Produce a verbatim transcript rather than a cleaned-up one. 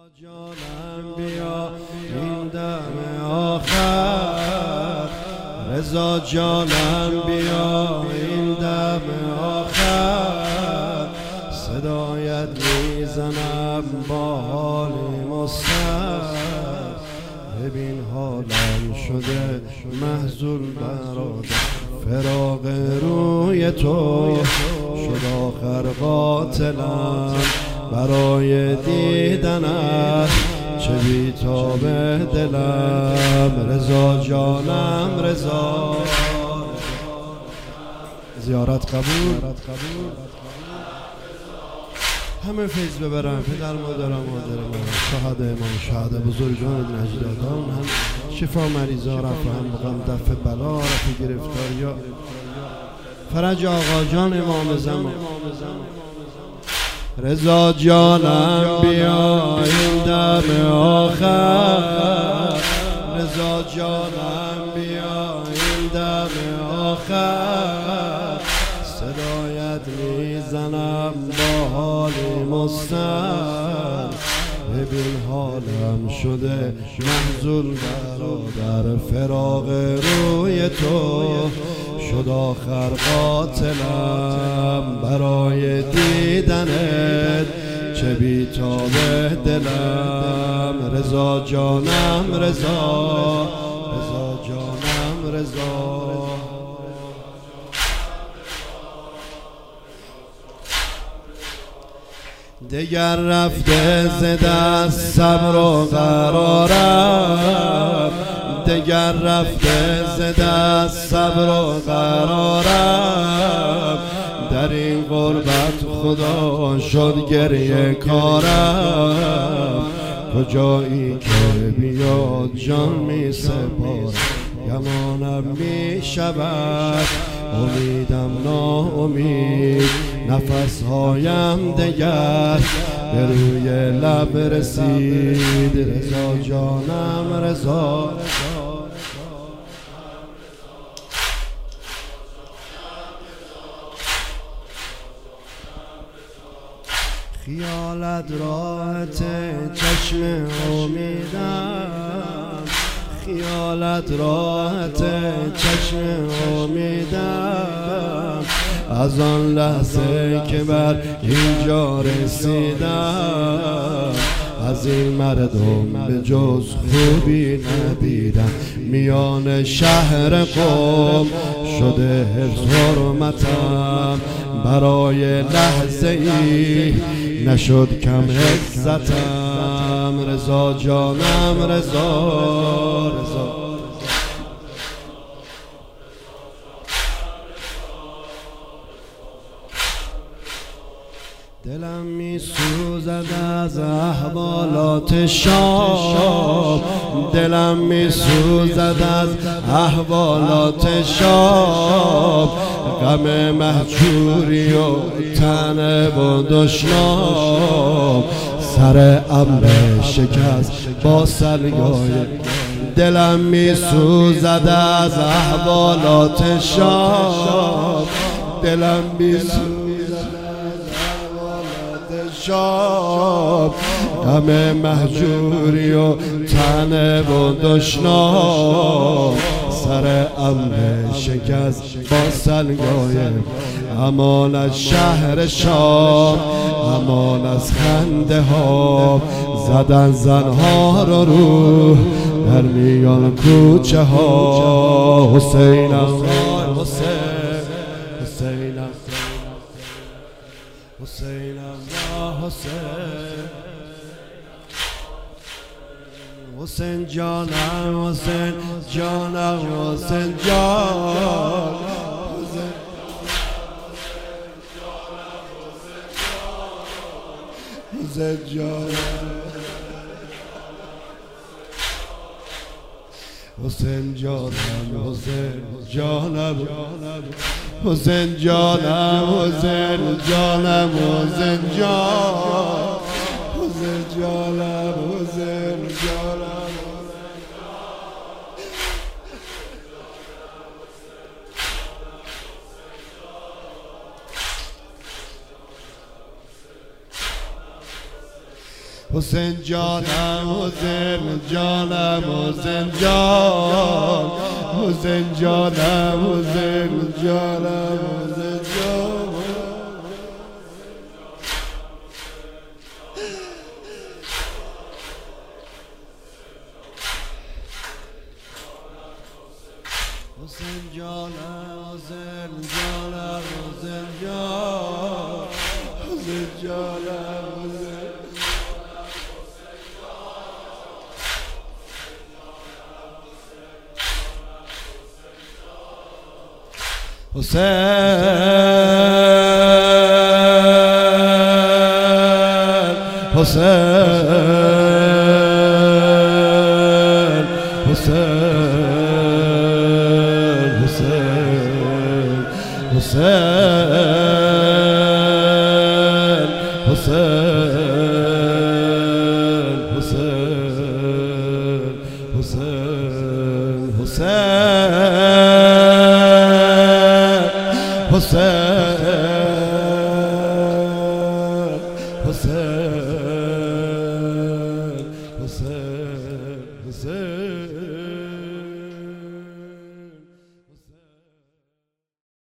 جانم بیا این دم آخر، رضا جانم بیا این دم آخر، صدایت میزنم با حالی مستر، ببین حالم شده محزون برادر، فراق روی تو شد آخر قاتلم، برای دیدنت چه بی‌تاب دلم، رضا جانم رضا. زیارت قبول، همه فیض ببرم، پدر مادرم مادر من، شهد امام شهد بزرگان نجدادان، هم شفا مریضا، رفع هم غم، دفع بلا، رفع گرفتاریا، فرج آقا جان امام زمان. رضا جانم بیا این دم آخر، رضا جانم بیا این دم آخر، صدایت میزنم با حالی مستر، ببین حالم شده محزون برادر، فراق روی تو شد آخر قاتلم، برای دیدنت چه بی‌تاب دلم، رضا جانم رضا، رضا جانم رضا. دگر رفته ز دست صبر و قرارم، دگر رفته ز دست صبر و قرارم، در این غربت خدا شد گریه کارم، کجایی که بیاد جان می سپارم، گمانم می شود امیدم ناامید، نفسهایم دگر به روی لب رسید، رضا جانم رضا. خیالت راحت چشم امیدم، خیالت راحت چشم امیدم، از آن لحظه که بر اینجا رسیدم، از این مردم به جز خوبی ندیدم، میان شهر قم شده حفظ حرمتم، برای لحظه ای نشد کم عزتم، رضا جانم رضا، رضا. دلم می سوزد از احوالات شام، دلم می سوزد از احوالات شام، غم مهجوری و تن و دشنام، سر امر شکست با سلگای، دلم می سوزد از احوالات شام، دلم می سوزد شام، غم مهجوری و تن و دشنام، سر امر شکست با سلگای، امان از شهر شام، امان از خنده ها، زدن زنها رو رو در میان کوچه ها، حسینم حسین، حسینم حسینم حسین، حسین جانم حسین جانم حسین جان، حسین جان، حسین جانم حسین جانم، حسین جانم حسین جانم، حسین جان، حسین جانم حسین جانم. حسین جانم حسین جانم حسین جان حسین جانم حسین جانم حسین جان حسین جانم حسین جانم حسین جان حسین جانم حسین حسین حسین حسین حسین حسین حسین حسین حسین حسین